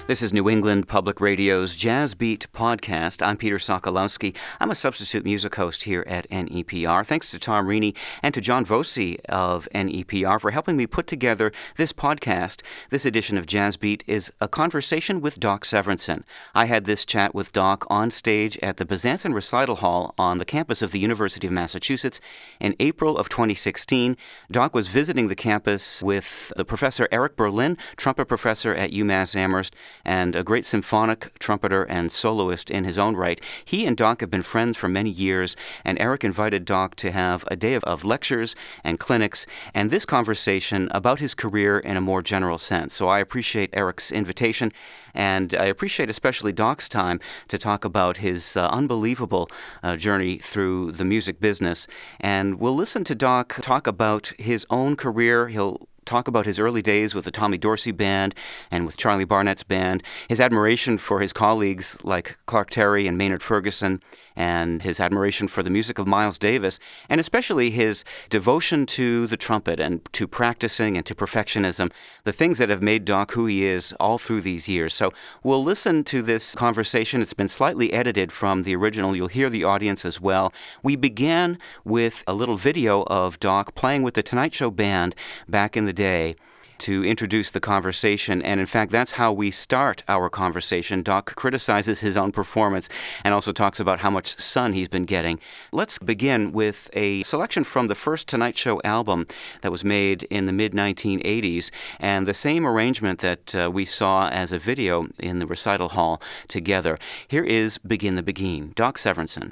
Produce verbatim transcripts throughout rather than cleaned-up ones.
This is New England Public Radio's Jazz Beat podcast. I'm Peter Sokolowski. I'm a substitute music host here at N E P R. Thanks to Tom Reaney and to John Voci of N E P R for helping me put together this podcast. This edition of Jazz Beat is a conversation with Doc Severinsen. I had this chat with Doc on stage at the Bezanson Recital Hall on the campus of the University of Massachusetts in April of twenty sixteen. Doc was visiting the campus with the Professor Eric Berlin, trumpet professor at UMass Amherst, and a great symphonic trumpeter and soloist in his own right. He and Doc have been friends for many years, and Eric invited Doc to have a day of, of lectures and clinics, and this conversation about his career in a more general sense. So I appreciate Eric's invitation, and I appreciate especially Doc's time to talk about his uh, unbelievable uh, journey through the music business. And we'll listen to Doc talk about his own career. He'll talk about his early days with the Tommy Dorsey Band and with Charlie Barnett's band, his admiration for his colleagues like Clark Terry and Maynard Ferguson, and his admiration for the music of Miles Davis, and especially his devotion to the trumpet and to practicing and to perfectionism, the things that have made Doc who he is all through these years. So we'll listen to this conversation. It's been slightly edited from the original. You'll hear the audience as well. We began with a little video of Doc playing with the Tonight Show Band back in the day to introduce the conversation, and in fact that's how we start our conversation. Doc criticizes his own performance and also talks about how much sun he's been getting. Let's begin with a selection from the first Tonight Show album that was made in the mid nineteen eighties, and the same arrangement that uh, we saw as a video in the recital hall together. Here is Begin the Beguine, Doc Severinsen.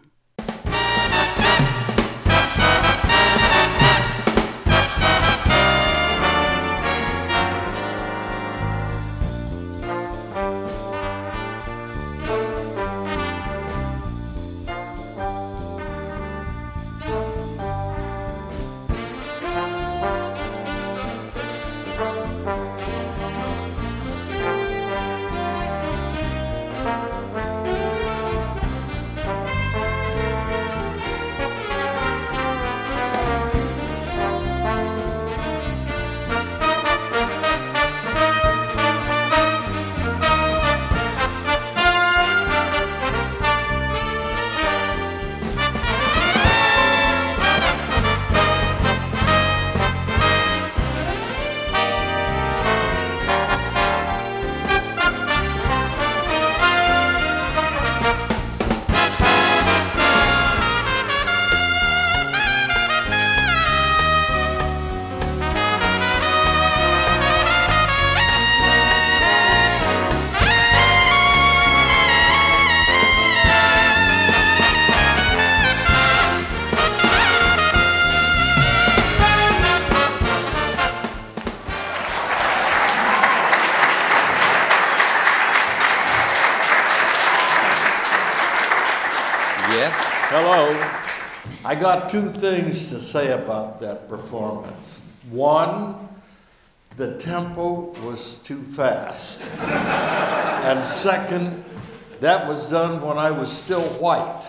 I got two things to say about that performance. One, the tempo was too fast. And second, that was done when I was still white.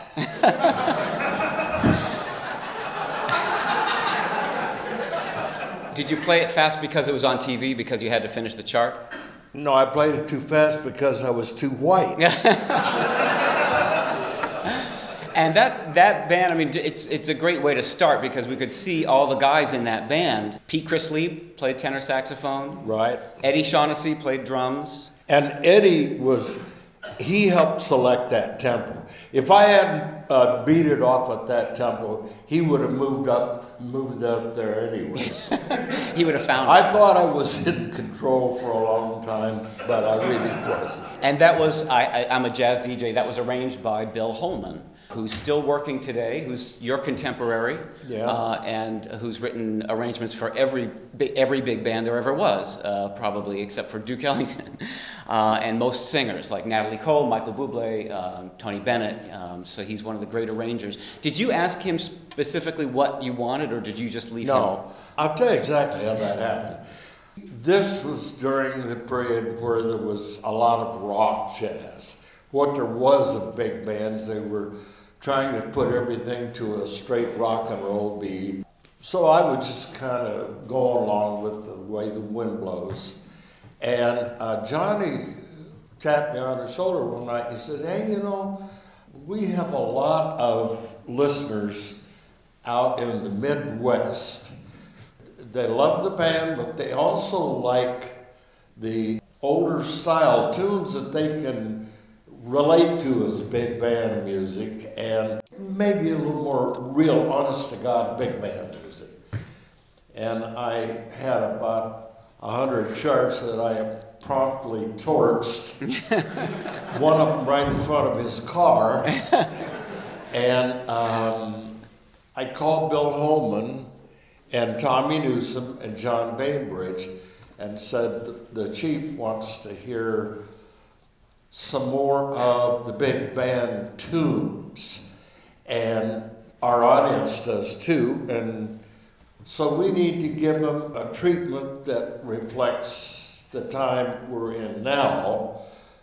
Did you play it fast because it was on T V, because you had to finish the chart? No, I played it too fast because I was too white. And that that band, I mean, it's it's a great way to start because we could see all the guys in that band. Pete Chrisley played tenor saxophone. Right. Eddie Shaughnessy played drums. And Eddie was, he helped select that tempo. If I hadn't uh, beat it off at that tempo, he would have moved up, moved up there anyways. He would have found I it. thought I was in control for a long time, but I really wasn't. And that was, I, I, I'm a jazz D J, that was arranged by Bill Holman, who's still working today, who's your contemporary, yeah. uh, and who's written arrangements for every every big band there ever was, uh, probably except for Duke Ellington, uh, and most singers like Natalie Cole, Michael Bublé, um, Tony Bennett. Um, so he's one of the great arrangers. Did you ask him specifically what you wanted, or did you just leave no, him? No, I'll tell you exactly how that happened. This was during the period where there was a lot of rock jazz. What there was of big bands, they were trying to put everything to a straight rock and roll beat. So I would just kind of go along with the way the wind blows. And uh, Johnny tapped me on the shoulder one night and he said, hey, you know, we have a lot of listeners out in the Midwest. They love the band, but they also like the older style tunes that they can relate to as big band music and maybe a little more real, honest to God, big band music. And I had about a hundred charts that I promptly torched, one of them right in front of his car. And um, I called Bill Holman and Tommy Newsom and John Bainbridge and said the chief wants to hear some more of the big band tunes, and our audience does too, and so we need to give them a treatment that reflects the time we're in now,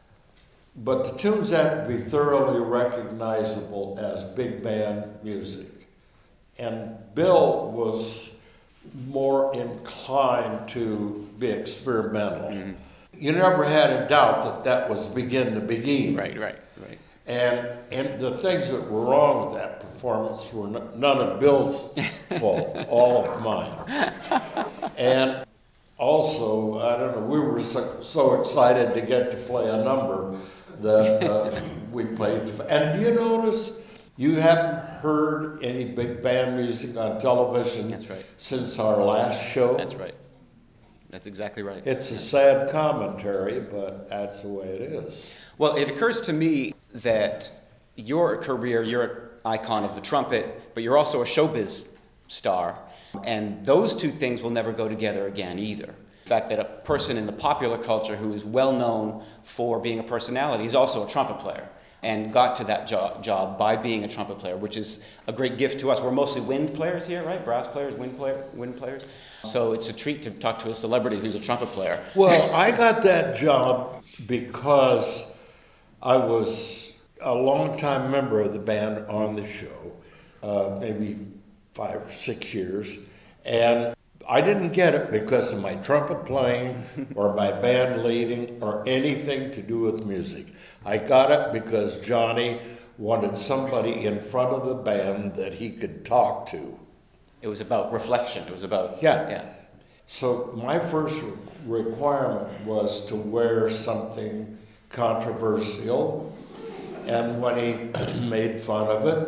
but the tunes have to be thoroughly recognizable as big band music. And Bill was more inclined to be experimental. Mm-hmm. You never had a doubt that that was Begin to Begin. Right, right, right. And and the things that were wrong with that performance were n- none of Bill's fault, all of mine. And also, I don't know, we were so, so excited to get to play a number that uh, we played. And do you notice you haven't heard any big band music on television? That's right. Since our last show? That's right. That's exactly right. It's a sad commentary, but that's the way it is. Well, it occurs to me that your career, you're an icon of the trumpet, but you're also a showbiz star, and those two things will never go together again either. The fact that a person in the popular culture who is well known for being a personality is also a trumpet player and got to that jo- job by being a trumpet player, which is a great gift to us. We're mostly wind players here, right? Brass players, wind player, wind players. So it's a treat to talk to a celebrity who's a trumpet player. Well, I got that job because I was a long-time member of the band on the show, uh, maybe five or six years, and I didn't get it because of my trumpet playing or my band leading or anything to do with music. I got it because Johnny wanted somebody in front of the band that he could talk to. It was about reflection. It was about... Yeah. yeah. So my first requirement was to wear something controversial, and when he made fun of it,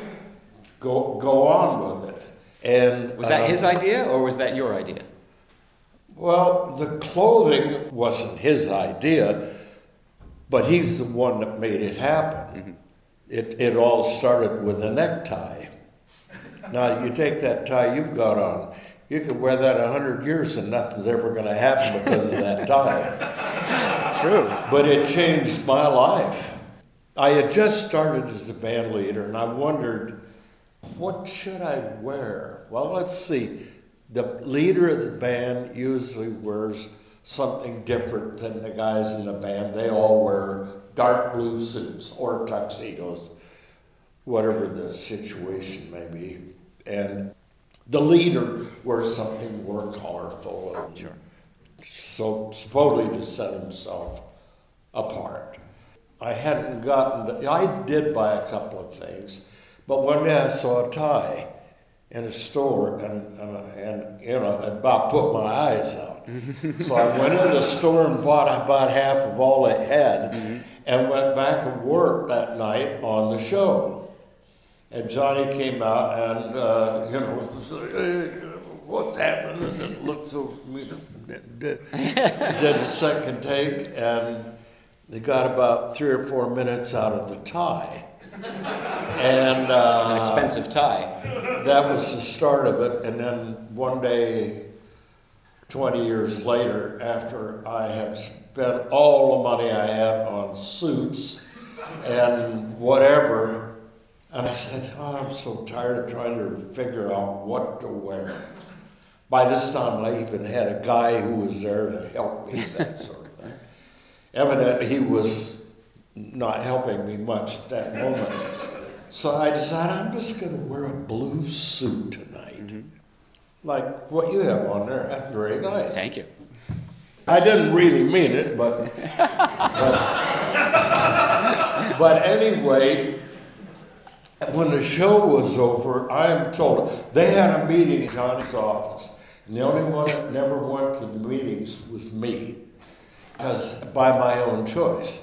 go go on with it. And was that uh, his idea, or was that your idea? Well, the clothing wasn't his idea, but he's the one that made it happen. Mm-hmm. It it all started with a necktie. Now, you take that tie you've got on, you could wear that a hundred years and nothing's ever going to happen because of that tie. True. But it changed my life. I had just started as a band leader, and I wondered, what should I wear? Well, let's see. The leader of the band usually wears something different than the guys in the band. They all wear dark blue suits or tuxedos, whatever the situation may be. And the leader wears something more colorful, and sure. so supposedly to set himself apart. I hadn't gotten, to, I did buy a couple of things, but one day I saw a tie in a store, and, and, and you know, it about put my eyes out. So I went in the store and bought about half of all it had, mm-hmm. and went back and worked that night on the show. And Johnny came out and, uh, you know, hey, what's happening? And it looked so, you know, did, did a second take, and they got about three or four minutes out of the tie. And uh, it's an expensive tie. That was the start of it. And then one day, twenty years later, after I had spent all the money I had on suits and whatever, and I said, oh, I'm so tired of trying to figure out what to wear. By this time, I even had a guy who was there to help me, that sort of thing. Evidently, he was not helping me much at that moment. So I decided I'm just going to wear a blue suit tonight. Mm-hmm. Like what you have on there. That's very nice. Thank you. I didn't really mean it, but, but, but anyway, when the show was over, I am told, they had a meeting in Johnny's office, and the only one that never went to the meetings was me, because by my own choice.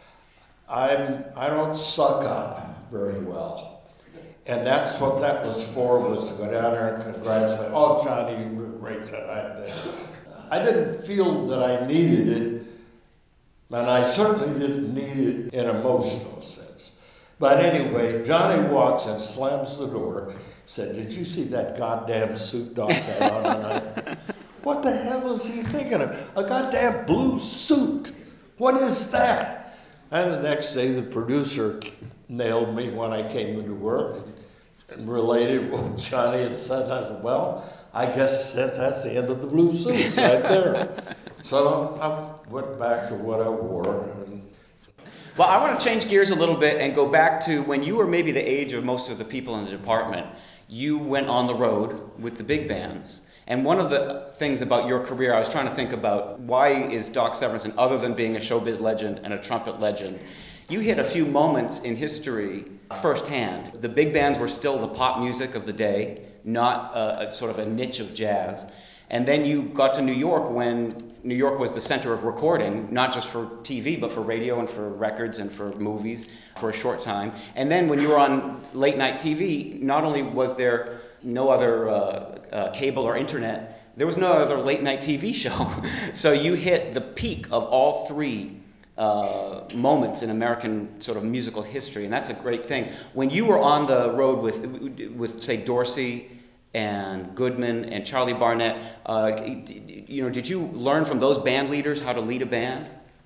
I'm, I don't suck up very well. And that's what that was for, was to go down there and congratulate, oh, Johnny, you were great tonight. I didn't feel that I needed it, and I certainly didn't need it in an emotional sense. But anyway, Johnny walks and slams the door, said, did you see that goddamn suit Doc had on tonight? What the hell is he thinking of? A goddamn blue suit. What is that? And the next day, the producer nailed me when I came into work and, and related what Johnny had said. I said, well, I guess that, that's the end of the blue suits right there. So I went back to what I wore. And well, I want to change gears a little bit and go back to when you were maybe the age of most of the people in the department. You went on the road with the big bands. And one of the things about your career, I was trying to think about, why is Doc Severinsen, other than being a showbiz legend and a trumpet legend, you hit a few moments in history firsthand. The big bands were still the pop music of the day, not a, a sort of a niche of jazz. And then you got to New York when New York was the center of recording, not just for T V, but for radio and for records and for movies for a short time. And then when you were on late night T V, not only was there no other uh, uh, cable or internet, there was no other late night T V show. So you hit the peak of all three uh, moments in American sort of musical history, and that's a great thing. When you were on the road with, with say, Dorsey and Goodman and Charlie Barnett, uh, you know, did you learn from those band leaders how to lead a band?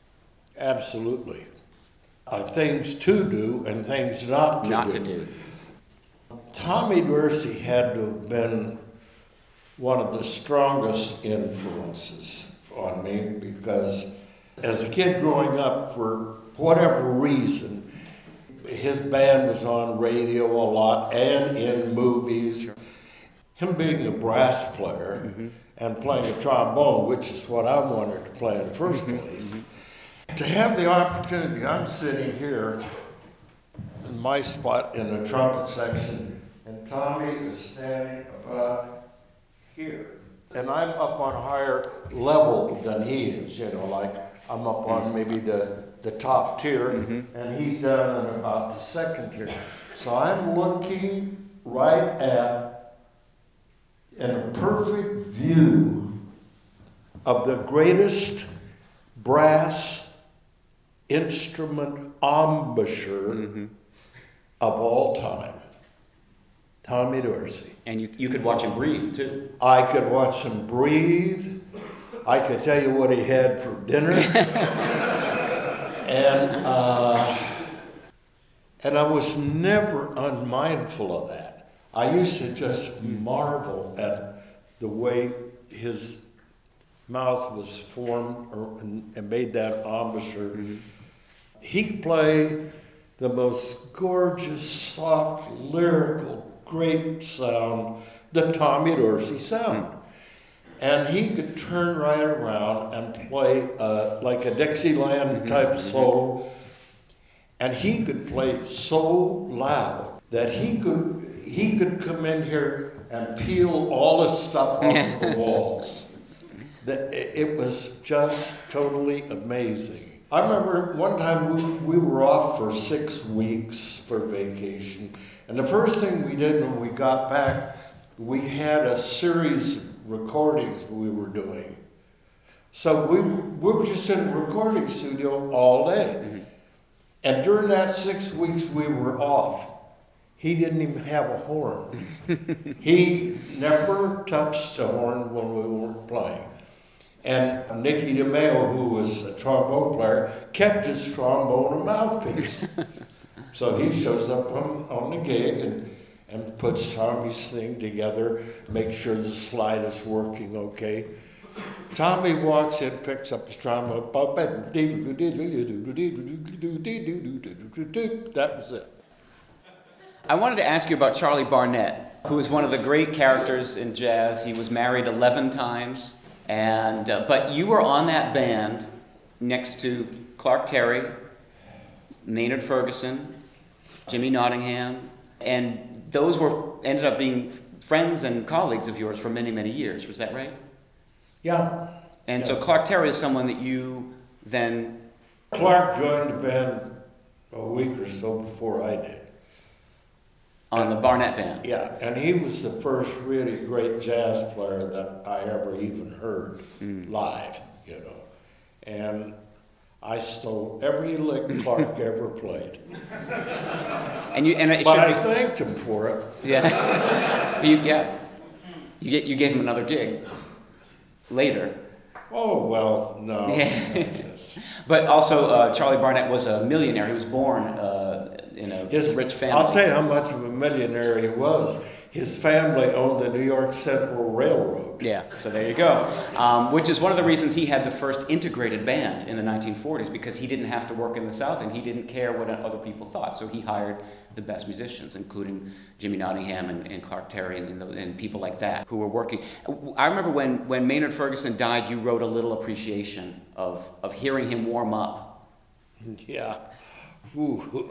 Absolutely. Uh, things to do and things not to not do. Not to do. Tommy Dorsey had to have been one of the strongest influences on me, because as a kid growing up, for whatever reason, his band was on radio a lot and in movies. Him being a brass player mm-hmm. and playing a trombone, which is what I wanted to play in the first place, mm-hmm. to have the opportunity, I'm sitting here in my spot in the trumpet section, and Tommy is standing about here. And I'm up on a higher level than he is, you know, like I'm up on maybe the, the top tier, mm-hmm. and he's down in about the second tier. So I'm looking right at, in a perfect view of the greatest brass instrument embouchure mm-hmm. of all time. Tommy Dorsey. And you, you could watch him breathe, too. I could watch him breathe. I could tell you what he had for dinner. and uh, and I was never unmindful of that. I used to just marvel at the way his mouth was formed or, and, and made that embouchure. Mm-hmm. He could play the most gorgeous, soft, lyrical, great sound, the Tommy Dorsey sound. And he could turn right around and play uh, like a Dixieland type mm-hmm. solo. And he could play so loud that he could he could come in here and peel all the stuff off the walls. That it was just totally amazing. I remember one time we, we were off for six weeks for vacation. And the first thing we did when we got back, we had a series of recordings we were doing. So we, we were just in a recording studio all day. Mm-hmm. And during that six weeks we were off, he didn't even have a horn. He never touched a horn when we weren't playing. And Nicky DeMeo, who was a trombone player, kept his trombone a mouthpiece. So he shows up on, on the gig and, and puts Tommy's thing together, makes sure the slide is working okay. Tommy walks in, picks up his trombone, that was it. I wanted to ask you about Charlie Barnett, who is one of the great characters in jazz. He was married eleven times. And uh, but you were on that band next to Clark Terry, Maynard Ferguson, Jimmy Nottingham, and those were ended up being friends and colleagues of yours for many, many years. Was that right? Yeah. And yeah. so Clark Terry is someone that you then... Clark joined the band a week or so before I did. On the Barnett Band? Yeah, and he was the first really great jazz player that I ever even heard mm. live, you know. And I stole every lick Clark ever played. And you, and it but should... I thanked him for it. Yeah. you, yeah. You, get, you gave him another gig later. Oh, well, no. But also, uh, Charlie Barnett was a millionaire. He was born uh, in a His, rich family. I'll tell you how much of a millionaire he was. His family owned the New York Central Railroad. Yeah, so there you go. Um, which is one of the reasons he had the first integrated band in the nineteen forties, because he didn't have to work in the South and he didn't care what other people thought. So he hired the best musicians, including Jimmy Nottingham and, and Clark Terry and, and, the, and people like that who were working. I remember when, when Maynard Ferguson died, you wrote a little appreciation of, of hearing him warm up. Yeah. Ooh.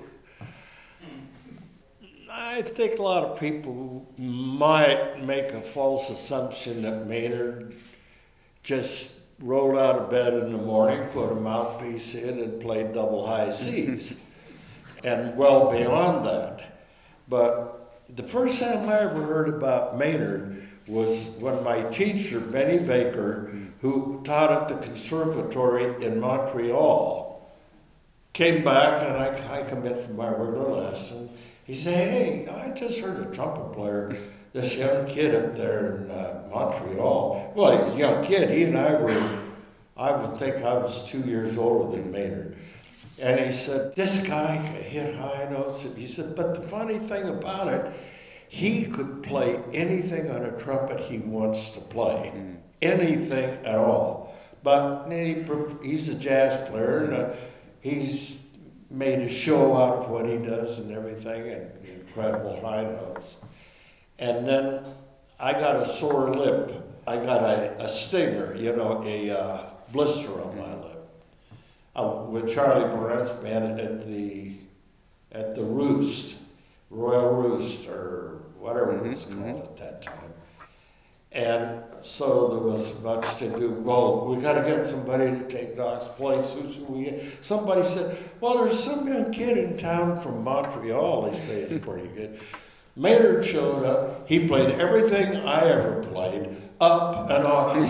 I think a lot of people might make a false assumption that Maynard just rolled out of bed in the morning, put a mouthpiece in, and played double high C's, and well beyond that. But the first time I ever heard about Maynard was when my teacher, Benny Baker, who taught at the conservatory in Montreal, came back, and I, I come in from my regular lesson. He said, "Hey, I just heard a trumpet player, this young kid up there in uh, Montreal." Well, he was a young kid. He and I were, I would think I was two years older than Maynard. And he said, "This guy could hit high notes." And he said, "But the funny thing about it, he could play anything on a trumpet he wants to play. Mm. Anything at all. But he, he's a jazz player, and uh, he's made a show out of what he does and everything, and incredible high notes." And then I got a sore lip. I got a, a stinger, you know, a uh, blister on my lip. Uh, with Charlie Barnett's band at the at the Roost, Royal Roost, or whatever it was called mm-hmm. at that time. And so there was much to do. Well, we got to get somebody to take Doc's place. Who should we get? Somebody said, "Well, there's some young kid in town from Montreal. They say it's pretty good." Maynard showed up. He played everything I ever played, up and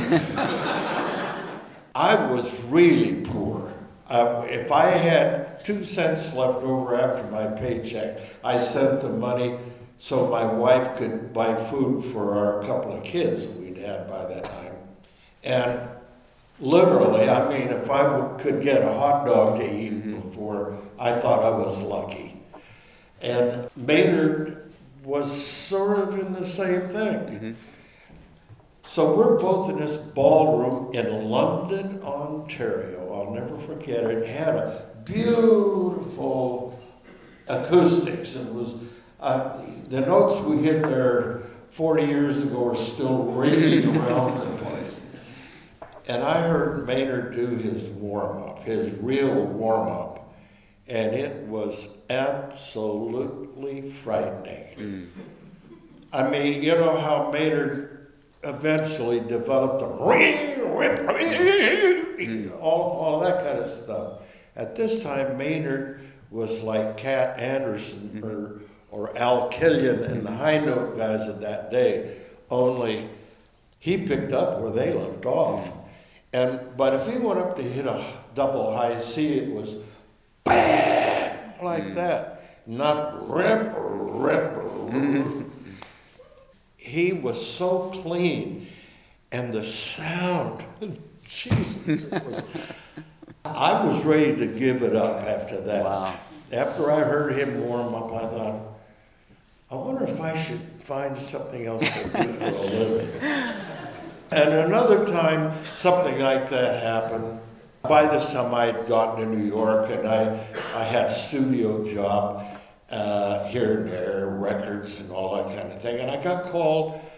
off. I was really poor. Uh, if I had two cents left over after my paycheck, I sent the money so my wife could buy food for our couple of kids that we'd had by that time. And literally, I mean, if I w- could get a hot dog to eat mm-hmm. before, I thought I was lucky. And Maynard was sort of in the same thing. Mm-hmm. So we're both in this ballroom in London, Ontario. I'll never forget it. It had a beautiful acoustics. It was uh, the notes we hit there forty years ago are still ringing around the place. And I heard Maynard do his warm-up, his real warm-up, and it was absolutely frightening. Mm. I mean, you know how Maynard eventually developed a mm. all, all that kind of stuff. At this time, Maynard was like Cat Anderson mm-hmm. or or Al Killian and the high note guys of that day, only he picked up where they left off. And but if he went up to hit a double high C, it was bang like mm. that, not rip, rip. Mm-hmm. He was so clean, and the sound, Jesus, it was, I was ready to give it up after that. Wow. After I heard him warm up, I thought, I wonder if I should find something else to do for a living. And another time, something like that happened. By this time, I had gotten to New York, and I, I had a studio job uh, here and there, records and all that kind of thing. And I got called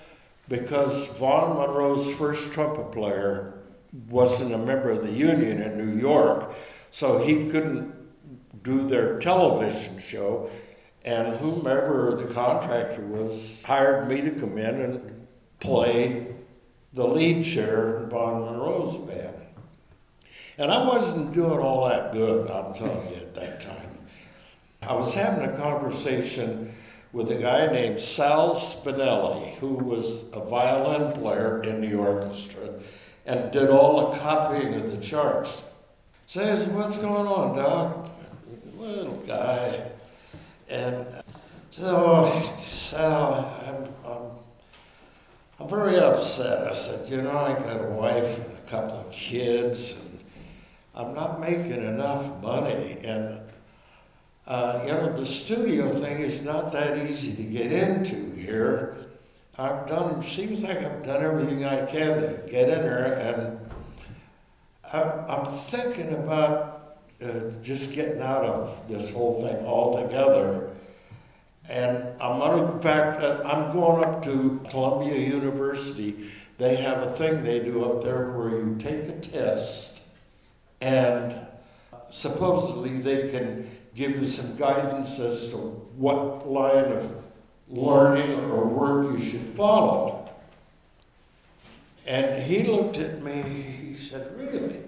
because Vaughn Monroe's first trumpet player wasn't a member of the union in New York, so he couldn't do their television show, and whomever the contractor was hired me to come in and play the lead chair in Vaughn Monroe's band. And I wasn't doing all that good, I'm telling you, at that time. I was having a conversation with a guy named Sal Spinelli, who was a violin player in the orchestra and did all the copying of the charts. Says, what's going on, Doc? Little guy. And so, Sal, I'm, I'm, I'm very upset. I said, you know, I got a wife and a couple of kids, and I'm not making enough money. And, uh, you know, the studio thing is not that easy to get into here. I've done, seems like I've done everything I can to get in there, and I'm, I'm thinking about uh, just getting out of this whole thing altogether. And I'm not, in fact, uh, I'm going up to Columbia University. They have a thing they do up there where you take a test, and supposedly they can give you some guidance as to what line of learning or work you should follow. And he looked at me, he said, really?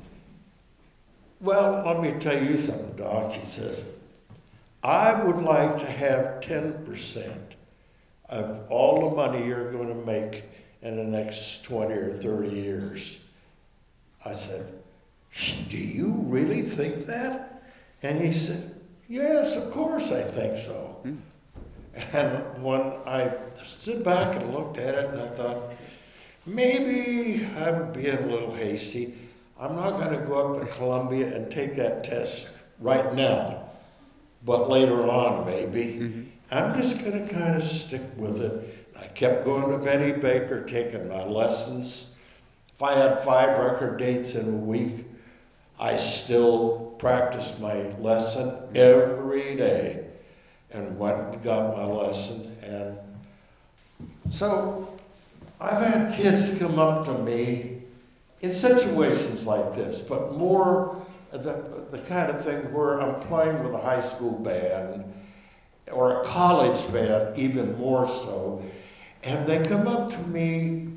Well, let me tell you something, Doc, he says, I would like to have ten percent of all the money you're going to make in the next twenty or thirty years. I said, do you really think that? And he said, yes, of course I think so. Mm. And when I stood back and looked at it, and I thought, maybe I'm being a little hasty. I'm not going to go up to Columbia and take that test right now, but later on, maybe. Mm-hmm. I'm just going to kind of stick with it. I kept going to Benny Baker, taking my lessons. If I had five record dates in a week, I still practiced my lesson every day and went and got my lesson. And so I've had kids come up to me in situations like this, but more the, the kind of thing where I'm playing with a high school band or a college band, even more so, and they come up to me,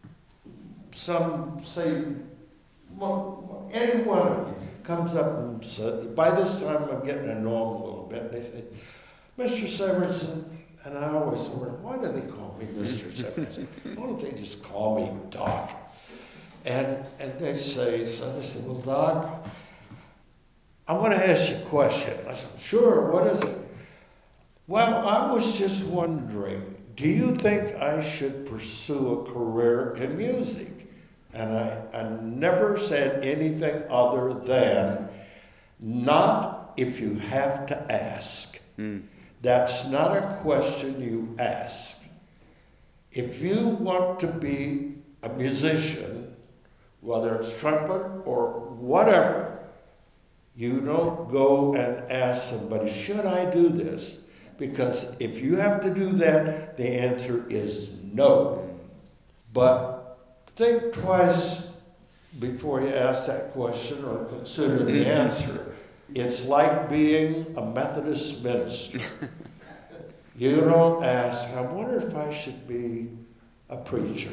some say, well, any one of you comes up and says, by this time I'm getting to know them a little bit, and they say, Mister Severson, and I always wonder, why do they call me Mister Severson? Why don't they just call me Doc? And and they say, so they say, well, Doc, I want to ask you a question. I said, sure, what is it? Well, I was just wondering, do you think I should pursue a career in music? And I, I never said anything other than, not if you have to ask. Mm. That's not a question you ask. If you want to be a musician, whether it's trumpet or whatever, you don't go and ask somebody, should I do this? Because if you have to do that, the answer is no. But think twice before you ask that question or consider the answer. It's like being a Methodist minister. You don't ask, I wonder if I should be a preacher.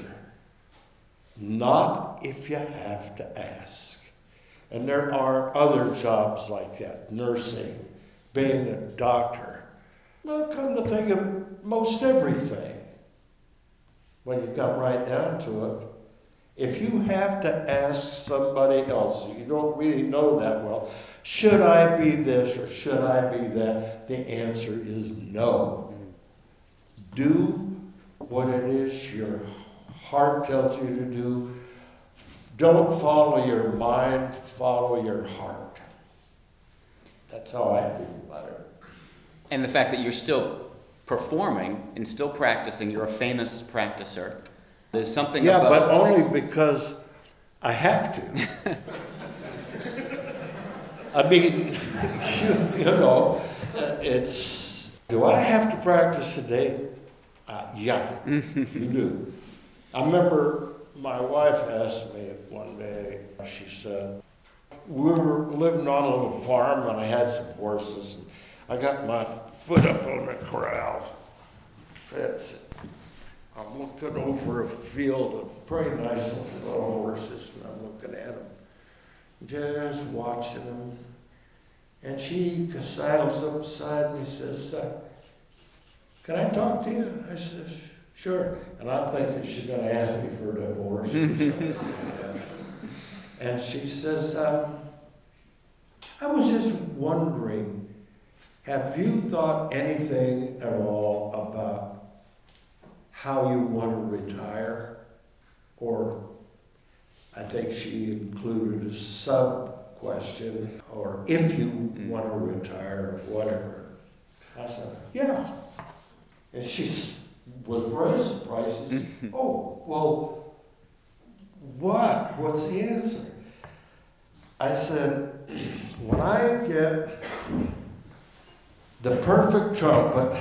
Not if you have to ask. And there are other jobs like that, nursing, being a doctor. Well, come to think of most everything, when you come right down to it, if you have to ask somebody else, you don't really know that well, should I be this or should I be that? The answer is no. Do what it is your heart tells you to do. Don't follow your mind, follow your heart. That's how I feel about it. And the fact that you're still performing and still practicing, you're a famous practicer. There's something yeah, about... but only because I have to. I mean, you, you know, it's, do I have to practice today? Uh, yeah, you do. I remember my wife asked me one day, she said, we were living on a little farm and I had some horses. And I got my foot up on the corral fence. I'm looking over a field of very nice little horses and I'm looking at them, just watching them. And she sidles up beside me and says, uh, can I talk to you? I said, sure. And I'm thinking she's going to ask me for a divorce. And she says, um, I was just wondering, have you thought anything at all about how you want to retire? Or I think she included a sub-question, or if you want to retire, or whatever. I said, yeah. And she was very surprised. She said, oh, well, what? What's the answer? I said, when I get the perfect trumpet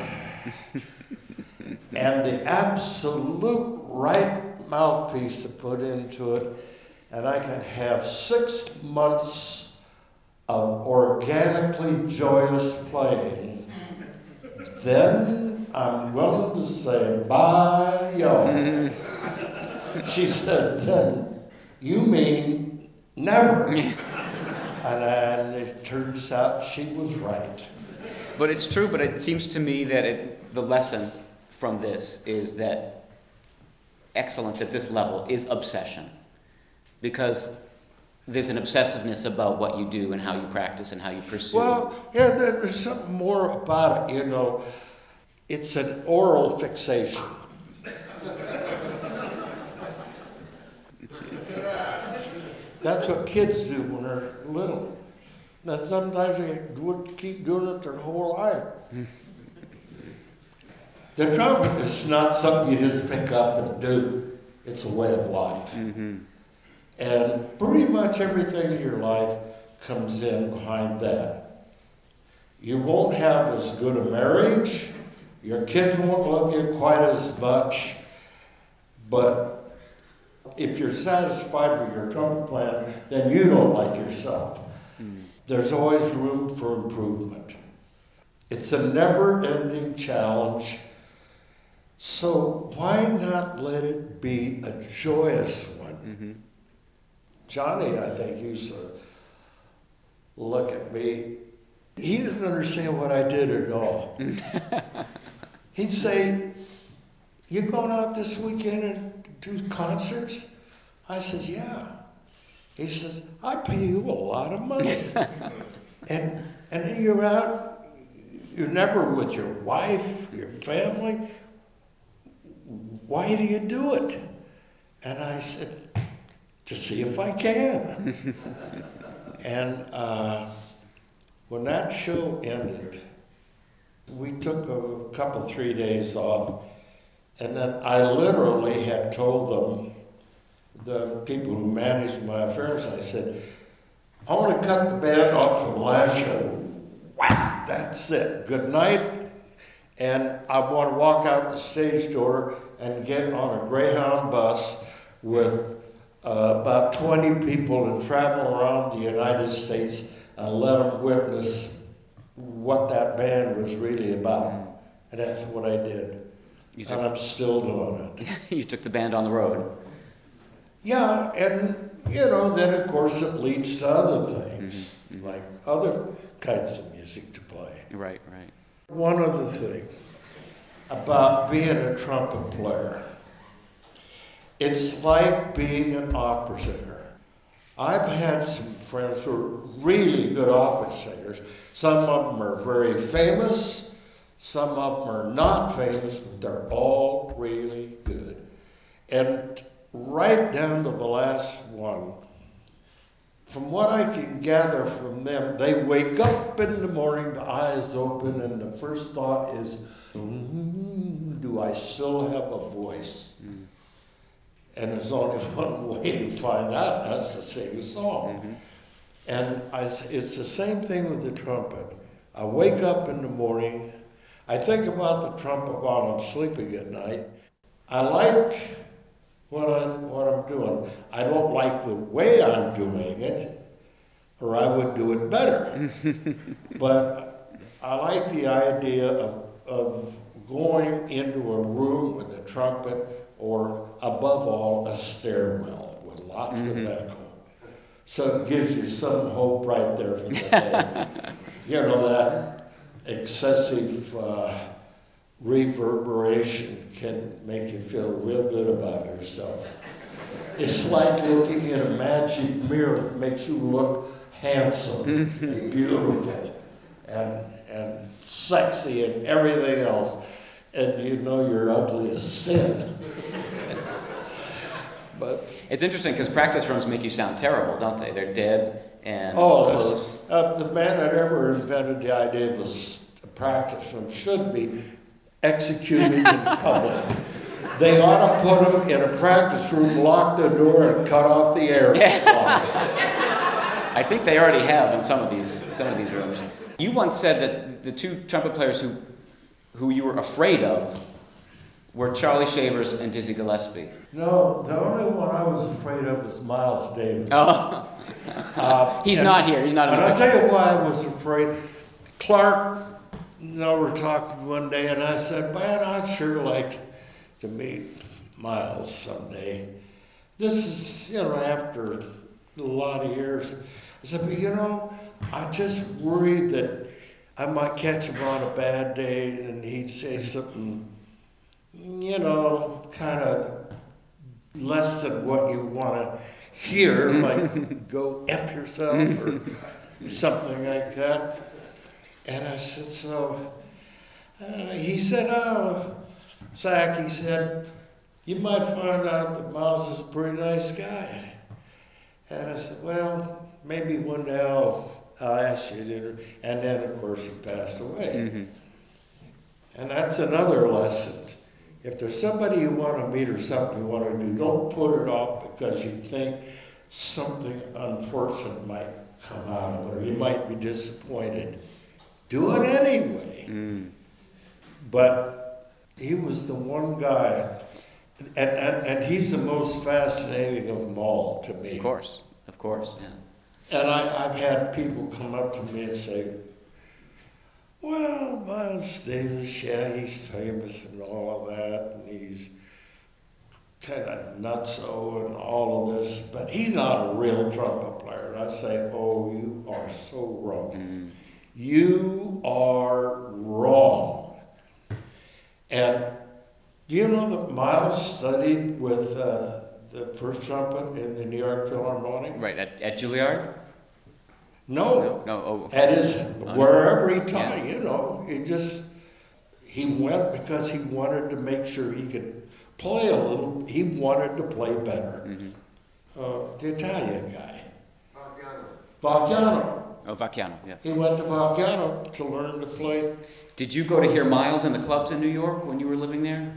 and the absolute right mouthpiece to put into it, and I can have six months of organically joyous playing, then I'm willing to say bye, y'all. She said, then you mean never. And, and it turns out she was right. But it's true, but it seems to me that it, the lesson from this is that excellence at this level is obsession. Because there's an obsessiveness about what you do and how you practice and how you pursue. Well, yeah, there, there's something more about it, you know. It's an oral fixation. That's what kids do when they're little. And sometimes they would keep doing it their whole life. The trumpet is not something you just pick up and do. It's a way of life. Mm-hmm. And pretty much everything in your life comes in behind that. You won't have as good a marriage. Your kids won't love you quite as much. But if you're satisfied with your trumpet playing, then you don't like yourself. Mm. There's always room for improvement. It's a never-ending challenge. So why not let it be a joyous one? Mm-hmm. Johnny, I think, used to look at me. He didn't understand what I did at all. He'd say, you going out this weekend and do concerts? I said, yeah. He says, I pay you a lot of money. and and then you're out, you're never with your wife, your family. Why do you do it? And I said, to see if I can. And uh, when that show ended, we took a couple, three days off, and then I literally had told them, the people who managed my affairs, I said, I want to cut the band off from the last show. Whack, that's it. Good night. And I want to walk out the stage door and get on a Greyhound bus with uh, about twenty people and travel around the United States and let them witness what that band was really about. And that's what I did. You took, and I'm still doing it. You took the band on the road. Yeah, and, you know, then of course it leads to other things, mm-hmm. like other kinds of music to play. Right, right. One other thing about being a trumpet player, it's like being an opera singer. I've had some friends who are really good opera singers. Some of them are very famous, some of them are not famous, but they're all really good. And right down to the last one, from what I can gather from them, they wake up in the morning, the eyes open, and the first thought is, mm, do I still have a voice? Mm. And there's only one way to find out, and that's to sing a song. Mm-hmm. And I, it's the same thing with the trumpet. I wake up in the morning, I think about the trumpet while I'm sleeping at night. I like know, I don't like the way I'm doing it, or I would do it better. But I like the idea of, of going into a room with a trumpet, or above all, a stairwell with lots mm-hmm. of echo. So it gives you some hope right there for the day. You know, that excessive uh, reverberation can make you feel real good about yourself. It's like looking in a magic mirror that makes you look handsome and beautiful and, and sexy and everything else. And you know you're ugly as sin. But it's interesting because practice rooms make you sound terrible, don't they? They're dead and oh, close. Uh, the man that ever invented the idea of a practice room should be executed in public. They ought to put him in a practice room, lock the door, and cut off the air. I think they already have in some of these some of these rooms. You once said that the two trumpet players who who you were afraid of were Charlie Shavers and Dizzy Gillespie. No, the only one I was afraid of was Miles Davis. Oh, uh, he's and, not here. He's not. And I'll tell you why I was afraid. Clark and I were talking one day, and I said, "Man, I'd sure like to meet Miles someday." This is, you know, after a lot of years. I said, "But you know, I just worried that I might catch him on a bad day, and he'd say something, you know, kind of less than what you want to hear, like go F yourself or something like that." And I said, so, uh, he said, "Oh, Zach," he said, "you might find out that Miles is a pretty nice guy." And I said, "Well, maybe one day I'll, I'll ask you to." And then, of course, he passed away. Mm-hmm. And that's another lesson. If there's somebody you want to meet or something you want to do, don't put it off because you think something unfortunate might come out of it, or you might be disappointed. Do it anyway. Mm. But he was the one guy, and, and, and he's the most fascinating of them all to me. Of course, of course, yeah. And I, I've had people come up to me and say, "Well, Miles Davis, yeah, he's famous and all of that, and he's kind of nutso and all of this, but he's not a real trumpet player." And I say, "Oh, you are so wrong. Mm. You are wrong." And do you know that Miles studied with uh, the first trumpet in the New York Philharmonic? Right, at, at Juilliard? No, no, no oh, okay. At his, wherever he taught, yeah. You know, he just, he went because he wanted to make sure he could play a little, he wanted to play better. Mm-hmm. Uh, the Italian guy. Vacchiano. Vacchiano. Oh, Vacchiano, yeah. He went to Vacchiano to learn to play. Did you go to hear Miles in the clubs in New York when you were living there?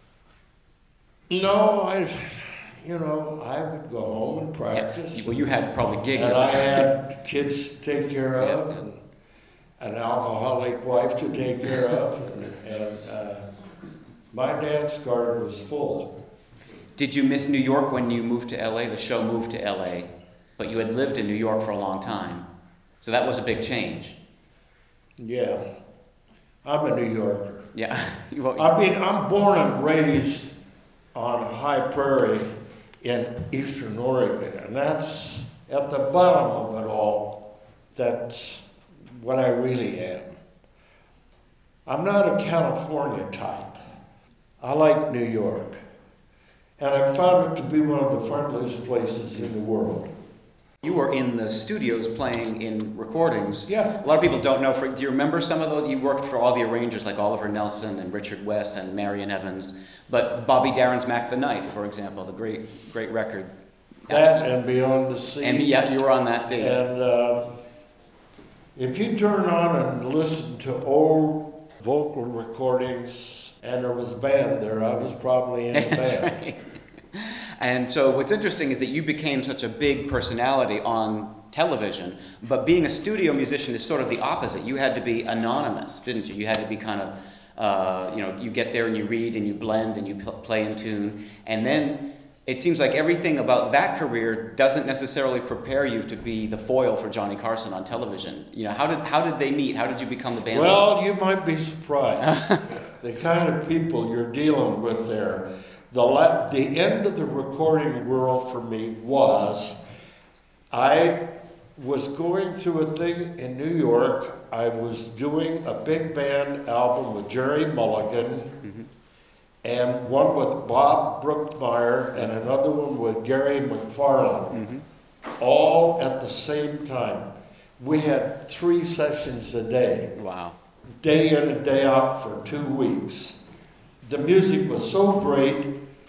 No, I, you know, I would go home and practice. Yeah. Well, you had probably gigs and at the I time. had kids to take care of, yeah. and an alcoholic wife to take care of, and, and uh, my dance card was full. Did you miss New York when you moved to L A? The show moved to L A, but you had lived in New York for a long time. So that was a big change. Yeah. I'm a New Yorker. Yeah. I mean, I'm born and raised on High Prairie in eastern Oregon, and that's at the bottom of it all. That's what I really am. I'm not a California type. I like New York. And I found it to be one of the friendliest places in the world. You were in the studios playing in recordings. Yeah. A lot of people don't know. For, do you remember some of those? You worked for all the arrangers like Oliver Nelson and Richard West and Marion Evans. But Bobby Darin's Mac the Knife, for example, the great, great record. That and Beyond the Sea. And yeah, you were on that day. And uh, if you turn on and listen to old vocal recordings, and there was a band there, I was probably in the That's band. Right. And so what's interesting is that you became such a big personality on television, but being a studio musician is sort of the opposite. You had to be anonymous, didn't you? You had to be kind of, uh, you know, you get there and you read and you blend and you pl- play in tune. And then it seems like everything about that career doesn't necessarily prepare you to be the foil for Johnny Carson on television. You know, how did how did they meet? How did you become the band leader? Well, you might be surprised. The kind of people you're dealing with there. The la- the end of the recording world for me was, I was going through a thing in New York. I was doing a big band album with Jerry Mulligan, mm-hmm. and one with Bob Brookmeyer, and another one with Gary McFarland, mm-hmm. all at the same time. We had three sessions a day. Wow. Day in and day out for two weeks. The music was so great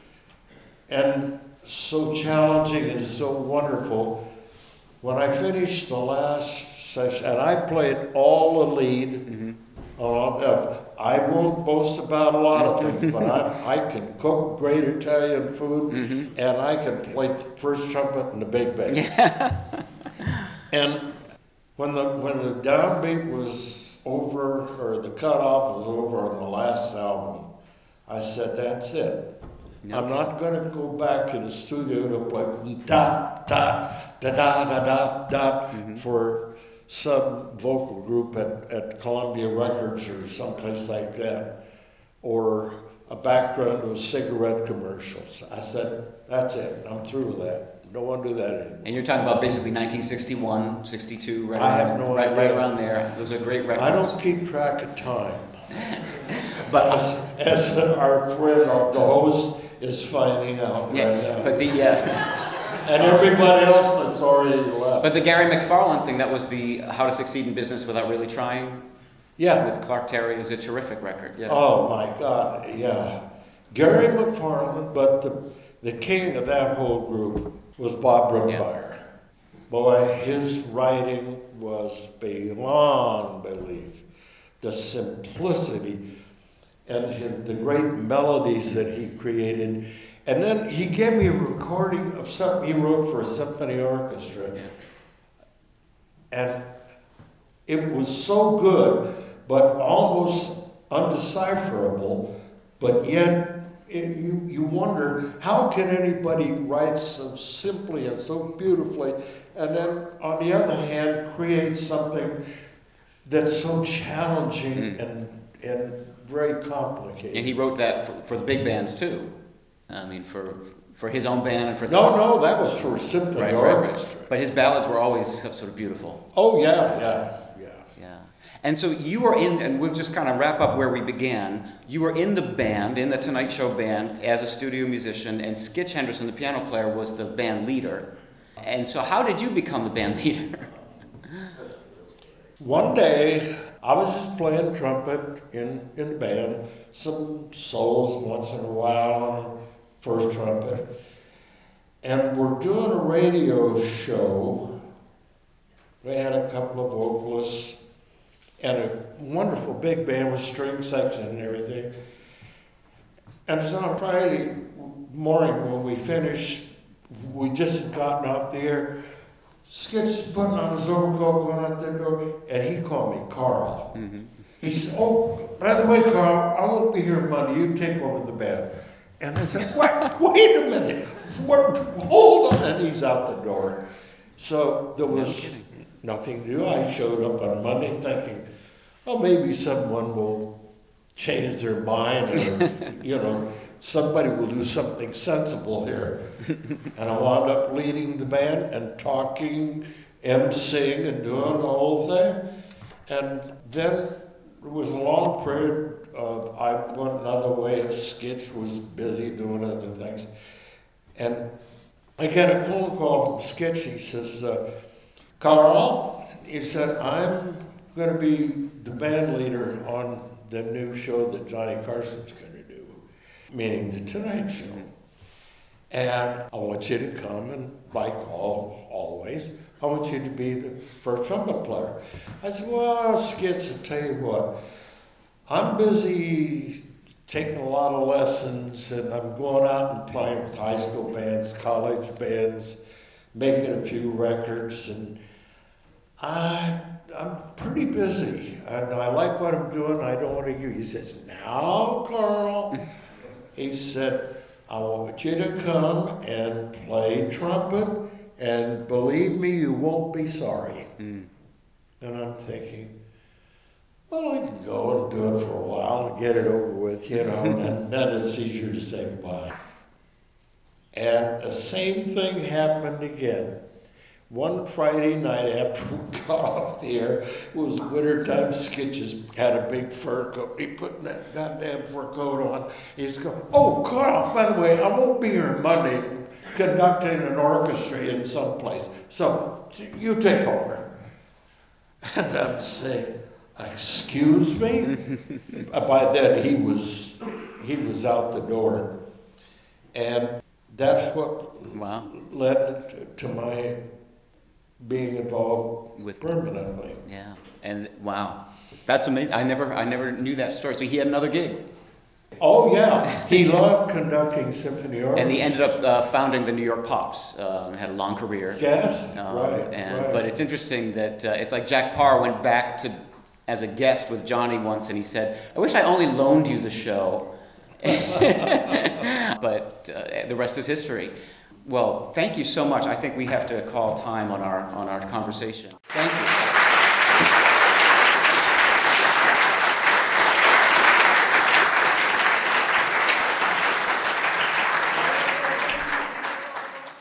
and so challenging and so wonderful. When I finished the last session, and I played all the lead, mm-hmm. uh, I won't boast about a lot of things, but I, I can cook great Italian food, mm-hmm. and I can play the first trumpet in the big band. Yeah. And when the when the downbeat was over, or the cutoff was over on the last album, I said, that's it. No. I'm not going to go back in the studio to play da da da da da da da mm-hmm. for some vocal group at, at Columbia Records or someplace like that, or a background of cigarette commercials. I said, that's it. I'm through with that. Don't want to do that anymore. And you're talking about basically nineteen sixty-one, sixty-two, right? I around, have no right, idea. Right around there. Those are great records. I don't keep track of time. But as, as our friend, the host, is finding out yeah, right now. But the uh, and everybody else that's already left. But the Gary McFarland thing, that was the How to Succeed in Business Without Really Trying. Yeah. With Clark Terry, is a terrific record. Yeah. Oh my God, yeah. Gary McFarland, but the the king of that whole group was Bob Brookmeyer. Yeah. Boy, his writing was beyond belief. The simplicity and his, the great melodies that he created. And then he gave me a recording of something he wrote for a symphony orchestra. And it was so good, but almost undecipherable, but yet it, you, you wonder, how can anybody write so simply and so beautifully, and then on the other hand, create something that's so challenging mm. and and very complicated. And he wrote that for, for the big bands too. I mean, for for his own band and for the... No, no, that was for a symphony right, orchestra. Right. But his ballads were always sort of beautiful. Oh, yeah, yeah, yeah. Yeah. And so you were in, and we'll just kind of wrap up where we began. You were in the band, in the Tonight Show band, as a studio musician, and Skitch Henderson, the piano player, was the band leader. And so how did you become the band leader? One day, I was just playing trumpet in, in the band, some solos once in a while on first trumpet. And we're doing a radio show. We had a couple of vocalists and a wonderful big band with string section and everything. And it's on a Friday morning when we finished, we just had gotten off the air. Skitch putting on his overcoat, going out the door, and he called me Carl. Mm-hmm. He said, oh, by the way, Carl, I won't be here Monday. You take over the band. And I said, what? Wait a minute. What? Hold on. And he's out the door. So there was no nothing to do. I showed up on Monday thinking, oh, maybe someone will change their mind, or, you know, somebody will do something sensible here. And I wound up leading the band and talking, emceeing, and doing the whole thing. And then there was a long period of, I went another way, and Skitch was busy doing other things. And I get a phone call from Skitch. He says, uh, Carl, he said, I'm going to be the band leader on the new show that Johnny Carson's going to do, meaning the Tonight Show. And I want you to come, and like all, always, I want you to be the first trumpet player. I said, well, Skitch, I'll tell you what, I'm busy taking a lot of lessons, and I'm going out and playing with high school bands, college bands, making a few records, and I, I'm pretty busy, and I like what I'm doing. I don't want to give. He says, now, Carl, he said, I want you to come and play trumpet, and believe me, you won't be sorry. Mm. And I'm thinking, well, I can go and do it for a while and get it over with, you know, and then it's easier to say goodbye. And the same thing happened again. One Friday night after we got off the air, it was wintertime. Skitches had a big fur coat. He put that goddamn fur coat on. He's going, oh, Carl, by the way, I won't be here Monday conducting an orchestra in some place. So you take over. And I'm saying, excuse me? By then he was he was out the door. And that's what wow. led to my being involved with permanently. Yeah, and wow, that's amazing. I never, I never knew that story. So he had another gig. Oh yeah, he loved conducting symphony orchestras. And he ended up uh, founding the New York Pops. Um, had a long career. Yes, um, right, and, right. But it's interesting that uh, it's like Jack Parr went back to as a guest with Johnny once, and he said, "I wish I only loaned you the show." But uh, the rest is history. Well, thank you so much. I think we have to call time on our on our conversation. Thank you.